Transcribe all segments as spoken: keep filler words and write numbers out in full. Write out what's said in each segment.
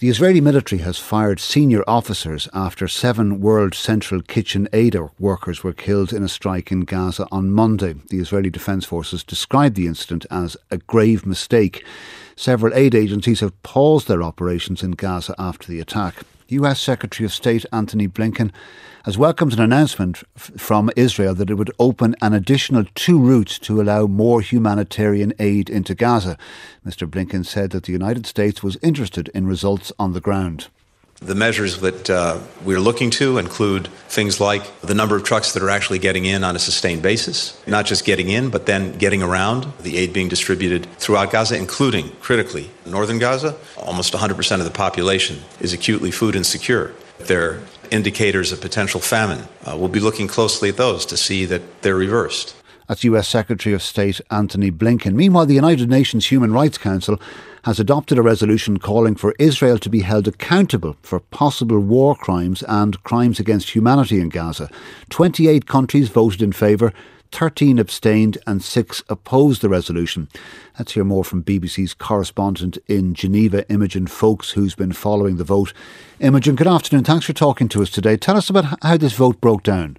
The Israeli military has fired senior officers after seven World Central Kitchen aid workers were killed in a strike in Gaza on Monday. The Israeli Defence Forces described the incident as a grave mistake. Several aid agencies have paused their operations in Gaza after the attack. U S Secretary of State Antony Blinken has welcomed an announcement f- from Israel that it would open an additional two routes to allow more humanitarian aid into Gaza. Mister Blinken said that the United States was interested in results on the ground. The measures that uh, we're looking to include things like the number of trucks that are actually getting in on a sustained basis, not just getting in, but then getting around, the aid being distributed throughout Gaza, including, critically, northern Gaza. Almost one hundred percent of the population is acutely food insecure. There are indicators of potential famine. Uh, we'll be looking closely at those to see that they're reversed. That's U S Secretary of State Antony Blinken. Meanwhile, the United Nations Human Rights Council has adopted a resolution calling for Israel to be held accountable for possible war crimes and crimes against humanity in Gaza. twenty-eight countries voted in favour, thirteen abstained and six opposed the resolution. Let's hear more from B B C's correspondent in Geneva, Imogen Folks, who's been following the vote. Imogen, good afternoon. Thanks for talking to us today. Tell us about how this vote broke down.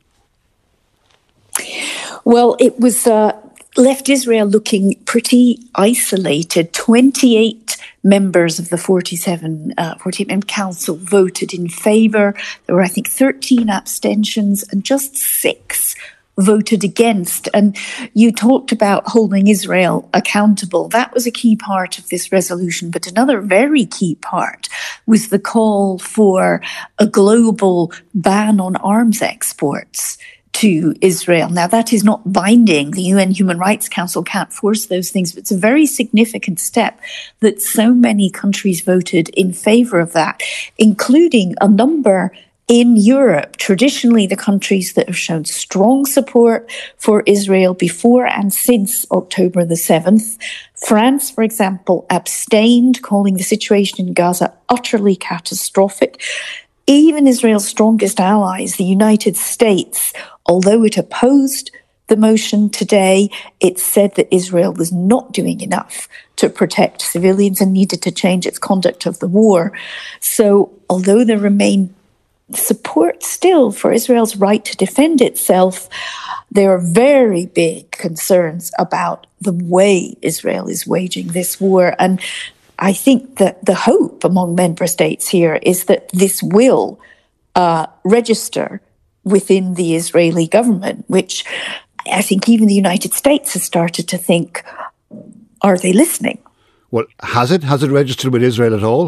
Well, it was uh, left Israel looking pretty isolated. twenty-eight members of the forty-seven, uh, forty-eight member council voted in favour. There were, I think, thirteen abstentions and just six voted against. And you talked about holding Israel accountable. That was a key part of this resolution. But another very key part was the call for a global ban on arms exports to Israel. Now, that is not binding. The U N Human Rights Council can't force those things, but it's a very significant step that so many countries voted in favour of that, including a number in Europe. Traditionally, the countries that have shown strong support for Israel before and since October the seventh. France, for example, abstained, calling the situation in Gaza utterly catastrophic. Even Israel's strongest allies, the United States, although it opposed the motion today, it said that Israel was not doing enough to protect civilians and needed to change its conduct of the war. So although there remain support still for Israel's right to defend itself, there are very big concerns about the way Israel is waging this war. And I think that the hope among member states here is that this will uh, register within the Israeli government, which I think even the United States has started to think, are they listening? Well, has it? Has it registered with Israel at all?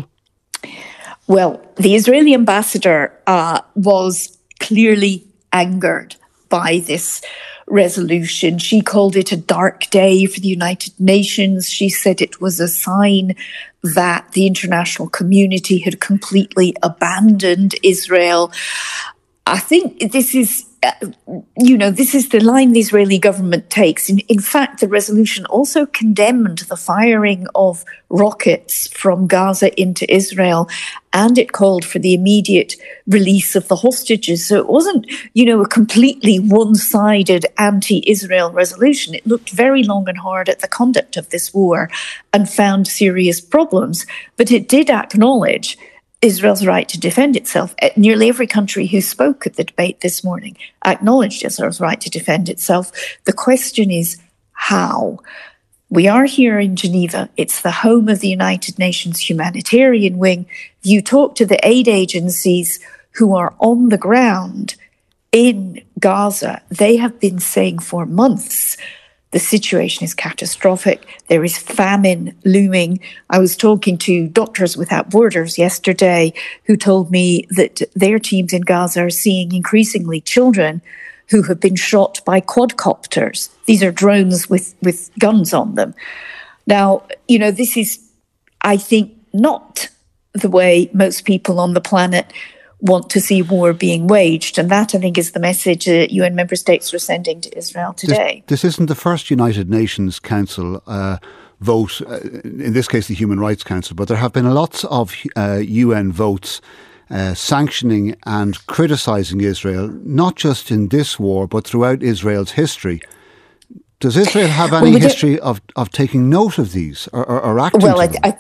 Well, the Israeli ambassador uh, was clearly angered by this resolution. She called it a dark day for the United Nations. She said it was a sign that the international community had completely abandoned Israel. I think this is, uh, you know, this is the line the Israeli government takes. In, in fact, the resolution also condemned the firing of rockets from Gaza into Israel, and it called for the immediate release of the hostages. So it wasn't, you know, a completely one-sided anti-Israel resolution. It looked very long and hard at the conduct of this war and found serious problems. But it did acknowledge Israel's right to defend itself. Nearly every country who spoke at the debate this morning acknowledged Israel's right to defend itself. The question is how? We are here in Geneva. It's the home of the United Nations humanitarian wing. You talk to the aid agencies who are on the ground in Gaza. They have been saying for months the situation is catastrophic. There is famine looming. I was talking to Doctors Without Borders yesterday who told me that their teams in Gaza are seeing increasingly children who have been shot by quadcopters. These are drones with, with guns on them. Now, you know, this is, I think, not the way most people on the planet want to see war being waged. And that, I think, is the message that U N member states are sending to Israel today. This, this isn't the first United Nations Council uh, vote, uh, in this case the Human Rights Council, but there have been lots of uh, U N votes uh, sanctioning and criticising Israel, not just in this war, but throughout Israel's history. Does Israel have any well, we history of, of taking note of these or, or, or acting well, to I, them? I,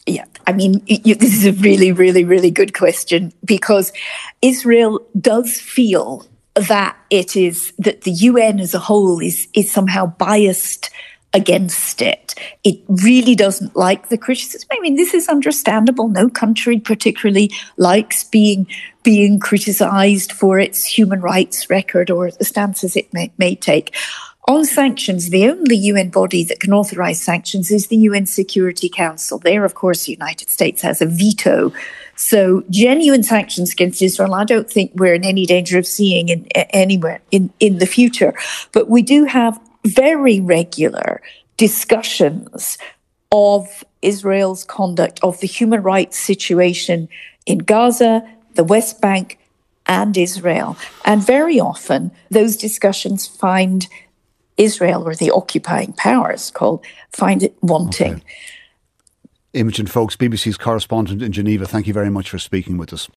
Yeah, I mean, you, this is a really, really, really good question, because Israel does feel that it is, that the U N as a whole is is somehow biased against it. It really doesn't like the criticism. I mean, this is understandable. No country particularly likes being being criticized for its human rights record or the stances it may, may take. On sanctions, the only U N body that can authorize sanctions is the U N Security Council. There, of course, the United States has a veto. So genuine sanctions against Israel, I don't think we're in any danger of seeing in, anywhere in, in the future. But we do have very regular discussions of Israel's conduct, of the human rights situation in Gaza, the West Bank, and Israel. And very often, those discussions find Israel, or the occupying powers called, find it wanting. Okay. Imogen Foulkes, B B C's correspondent in Geneva, thank you very much for speaking with us.